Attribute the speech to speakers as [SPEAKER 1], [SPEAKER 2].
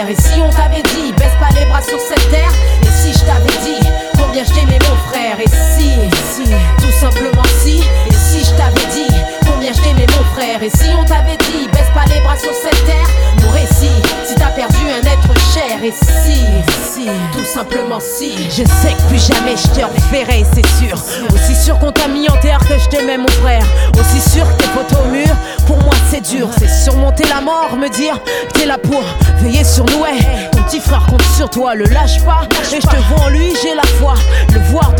[SPEAKER 1] Et si on t'avait dit, baisse pas les bras sur cette terre. Et si je t'avais dit, combien je t'aimais mon frère. Et si, tout simplement si. Et si je t'avais dit, combien je t'aimais mon frère. Et si on t'avait dit, baisse pas les bras sur cette terre. Mon récit, si t'as perdu un être cher. Et si, tout simplement si.
[SPEAKER 2] Je sais que plus jamais je te reverrai, c'est sûr. Aussi sûr qu'on t'a mis en terre que je t'aimais mon frère. Aussi sûr que tes photos au mur, pour moi c'est dur. C'est surmonter la mort, me dire que t'es là pour veiller sur nous, ouais. Ton petit frère compte sur toi, le lâche pas. Et je te vois en lui, j'ai la foi. Le voir